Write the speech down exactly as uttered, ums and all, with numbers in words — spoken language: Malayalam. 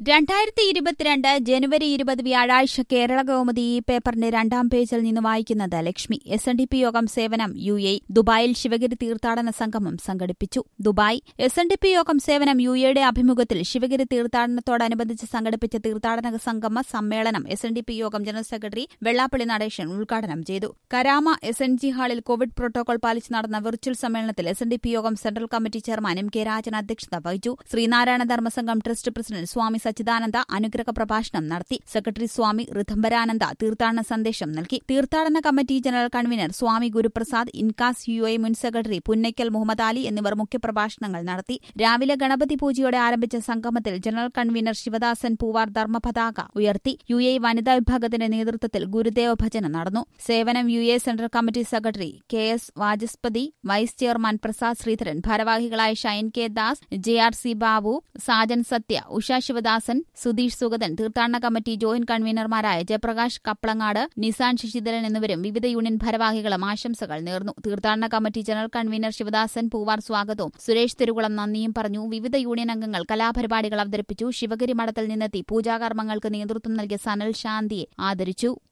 രണ്ടായിരത്തി ഇരുപത്തിരണ്ട് ജനുവരി ഇരുപത് വ്യാഴാഴ്ച കേരള കൗമുദി ഈ പേപ്പറിന്റെ രണ്ടാം പേജിൽ നിന്ന് വായിക്കുന്നത് Lakshmi. S N D P യോഗം സേവനം യു എ ദുബായിൽ ശിവഗിരി തീർത്ഥാടന സംഗമം സംഘടിപ്പിച്ചു. Dubai S N D P യോഗം സേവനം യു എയുടെ ആഭിമുഖ്യത്തിൽ ശിവഗിരി തീർത്ഥാടനത്തോടനുബന്ധിച്ച് സംഘടിപ്പിച്ച തീർത്ഥാടന സംഗമ സമ്മേളനം എസ് എൻ ഡി പി യോഗം ജനറൽ സെക്രട്ടറി വെള്ളാപ്പള്ളി നടേശൻ ഉദ്ഘാടനം ചെയ്തു. കരാമ എസ് എൻ ജി ഹാളിൽ കോവിഡ് പ്രോട്ടോകോൾ പാലിച്ച് നടന്ന വെർച്വൽ സമ്മേളനത്തിൽ എസ് എൻ ഡി പി യോഗം central committee chairman M K Rajan അധ്യക്ഷത വഹിച്ചു. ശ്രീനാരായണ ധർമ്മസംഘം ട്രസ്റ്റ് പ്രസിഡന്റ് സ്വാമി സച്ചിദാനന്ദ അനുഗ്രഹ പ്രഭാഷണം നടത്തി. സെക്രട്ടറി സ്വാമി ഋതംബരാനന്ദ തീർത്ഥാടന സന്ദേശം നൽകി. തീർത്ഥാടന committee general convener Swami Guruprasad, INCAS U A മുൻ സെക്രട്ടറി പുന്നയ്ക്കൽ മുഹമ്മദ് അലി എന്നിവർ മുഖ്യപ്രഭാഷണങ്ങൾ നടത്തി. രാവിലെ ഗണപതി പൂജയോടെ ആരംഭിച്ച സംഗമത്തിൽ ജനറൽ കൺവീനർ ശിവദാസൻ പൂവാർ ധർമ്മപതാക ഉയർത്തി. യു എ വനിതാ വിഭാഗത്തിന്റെ നേതൃത്വത്തിൽ ഗുരുദേവ ഭജന നടന്നു. Sevanam U A central committee secretary K S Vachaspathi, vice chairman Prasad Sreedharan, ഭാരവാഹികളായ Shine K Das, J R C Babu, Sajan Sathya, Usha Sivadasan, Sudheesh Sugathan, തീർത്ഥാടന കമ്മിറ്റി ജോയിന്റ് കൺവീനർമാരായ ജയപ്രകാശ് കപ്ലങ്ങാട്, നിസാൻ ശശിധരൻ എന്നിവരും വിവിധ യൂണിയൻ ഭാരവാഹികളും ആശംസകൾ നേർന്നു. തീർത്ഥാടന committee general convener Sivadasan Poovar സ്വാഗതവും സുരേഷ് തിരുകുളം നന്ദിയും പറഞ്ഞു. വിവിധ യൂണിയൻ അംഗങ്ങൾ കലാപരിപാടികൾ അവതരിപ്പിച്ചു. ശിവഗിരി മഠത്തിൽ നിന്നെത്തി പൂജാകർമ്മങ്ങൾക്ക് നേതൃത്വം നൽകിയ സനൽ ശാന്തിയെ ആദരിച്ചു.